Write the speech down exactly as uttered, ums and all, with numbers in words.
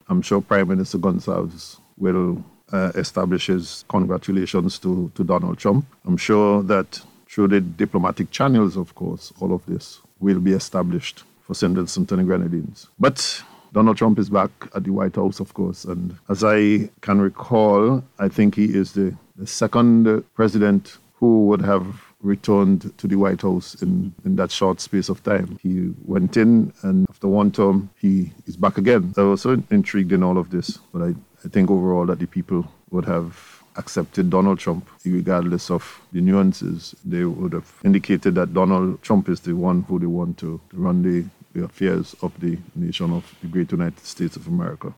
I'm sure Prime Minister Gonsalves will uh, establish his congratulations to, to Donald Trump. I'm sure that through the diplomatic channels, of course, all of this will be established for Saint Vincent and the Grenadines. But Donald Trump is back at the White House, of course, and as I can recall, I think he is the, the second president who would have returned to the White House in, in that short space of time. He went in, and after one term, he is back again. So I was so intrigued in all of this, but I, I think overall that the people would have accepted Donald Trump, regardless of the nuances. They would have indicated that Donald Trump is the one who they want to run the, the affairs of the nation of the great United States of America.